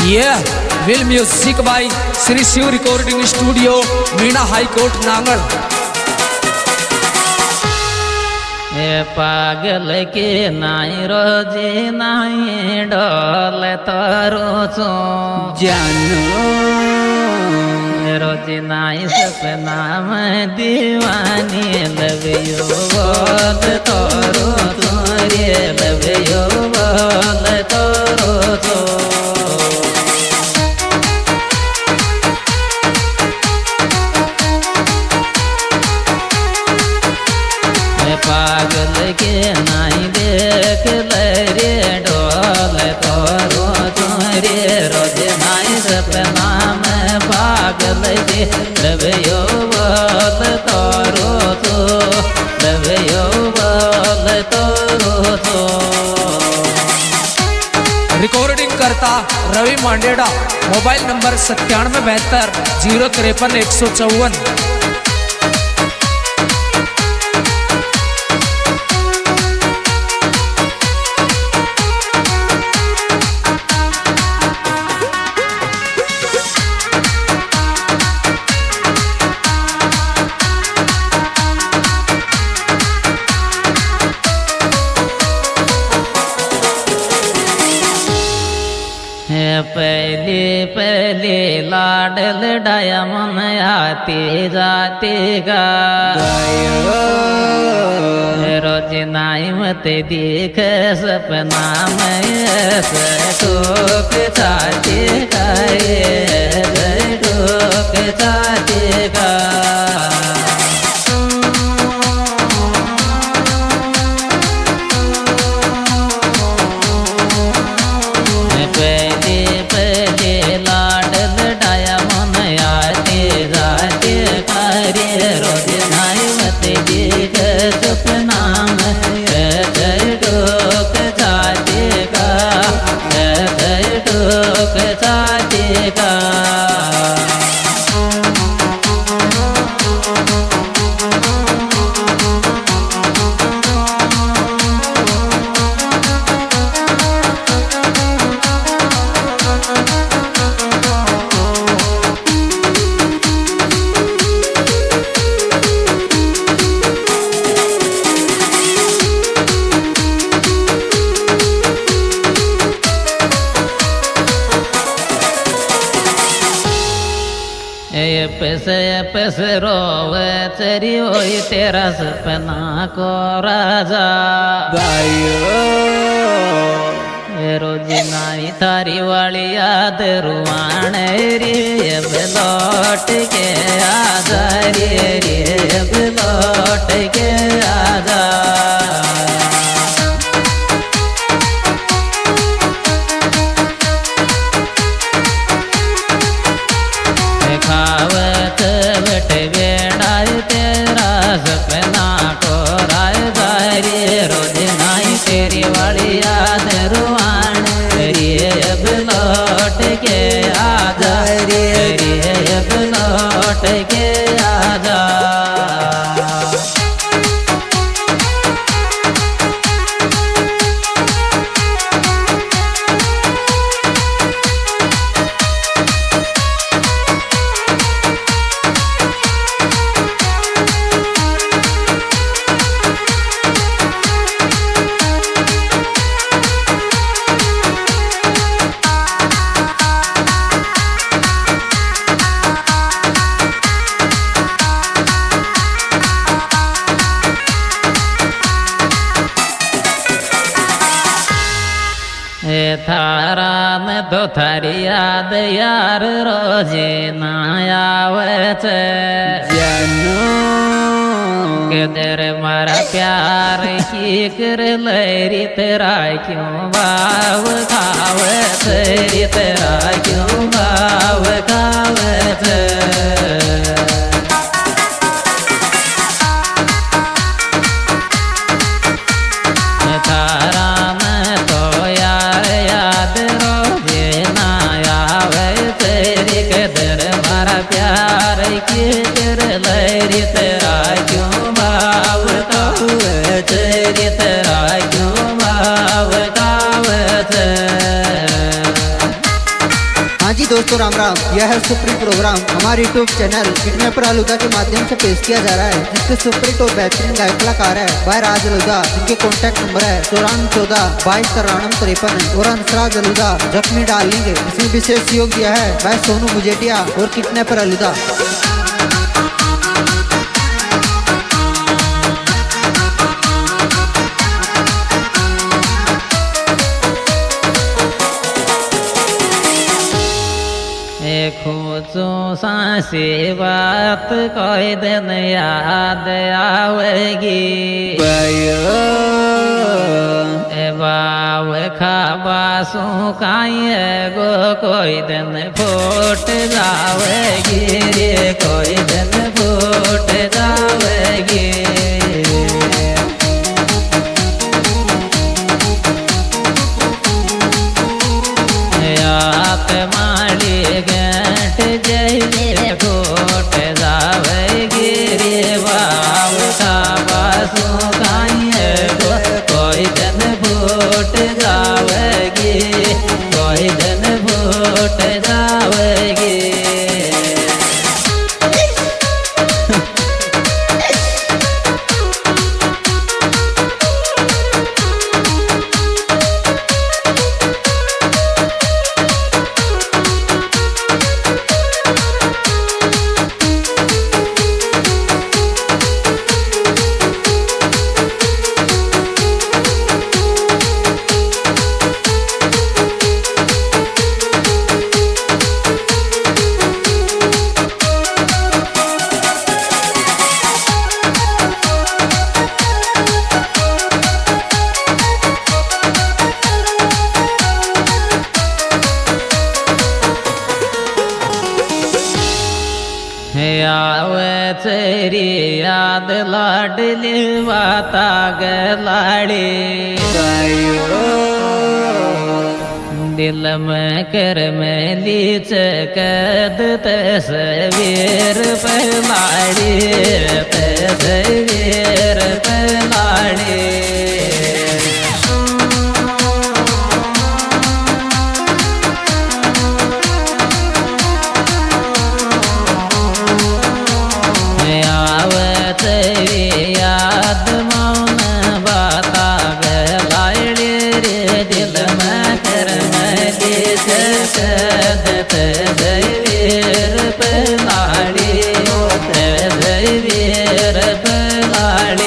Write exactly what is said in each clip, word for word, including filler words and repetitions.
ये विल music by Shri Shiv recording studio Meena high court Nangal. ए पागल के नाई रोजी नाई डोल तरो चो जानो रोजी नाई सपना में दीवानी लवियो बोल तोरो तोरे लवियो बोल तोरो तो पागल के नाई देख रे डोल तोरो तोरे रोज नाई सपना में पागल के लवियो बोल तोरो तो लवियो बोल तोरो तो। रिकॉर्डिंग करता रवि मांडेड़ा, मोबाइल नंबर सत्तानवे बहत्तर जीरो तिरपन एक सौ चौवन। पहले पहले लाडल डाया मन आते जाते गा रोज नाई मत देख सपना में ठोक चाहते गाए ठोक चाहते गा। पैसे पैसे रोवे तेरी वही तेरा सपना को राजा भाइयों रोजी नाई थारी वाली याद रुआने रे अब लौट के आजा रे रे अब लौट के आजा। खावत बट बेड़ा तेरा सपना को राय जारी रोज नाई तेरी वाली याद रुआन रे अब लौट के आजा रे रे अब लौट के आजा। थारा में तो थारी याद यार रोजे ना आवत जानो के तेरे मारा प्यार की कर लरी तेरा क्यों भाव खावत रे तेरा क्यों भाव खावत। थारा में तो यार याद रोजे ना आवे तेरी कदर मारा प्यार की कर लरी तेरा क्यों भाव कावत रे तेरा क्यों भाव कावत। दोस्तों राम राम। यह है सुप्रीम प्रोग्राम हमारे यूट्यूब चैनल किडनैपर अलुदा के माध्यम से पेश किया जा रहा है, जिसके सुप्रीत और बेहतरीन गायक कलाकार है भाई राज अलुदा, जिनके कॉन्टैक्ट नंबर है चौरानवे चौदह बाईस तिरानवे तिरपन और हंसराज अलुदा जख्मी डार्लिंग। इसमें विशेष सहयोग दिया है भाई सोनू मुजेटिया और किडनैपर अलुदा। खोजो सांसी बात कोई दिन याद आवेगी बायो ए बाव खाबा सुखाए गो कोई दिन फूट जावेगी रे कोई दिन फूट जावेगी। फूट जावेगी रे बाव खाबा सुखाए गो कोई दिन फूट जावेगी कोई दिन फूट जावेगी। आवे तेरी याद लाडली वाता गलाड़ी बायो दिल में कर मैली चकद तस्वीर पलाड़ी तस्वीर पलाड़ी। याद मौन बाता गलाड़ी रे दिल में कर मैली चकद तस्वीर पलाड़ी तस्वीर पलाड़ी।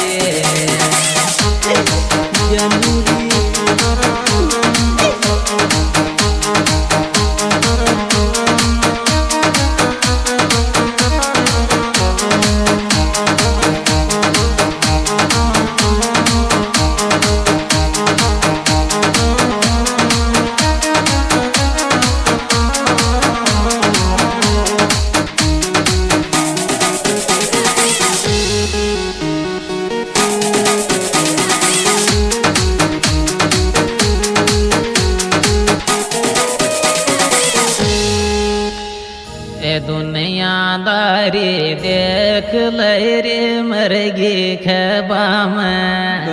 दुनियादारी देख लहरे मरगी खबा में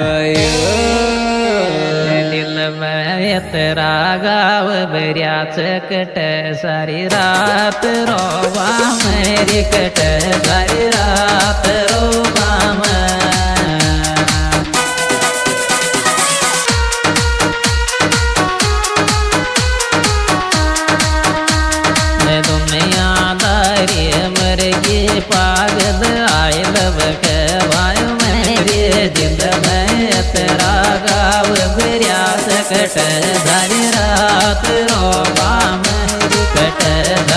दिल में तेरा गाव बरिया चकट सारी रात रोबा मेरी कट सारी रात रोबा में। मरगी पागल आई लब वायु मेरी दिल में तेरा गाव बरिया सकट सारी रात रोबा मेरी कट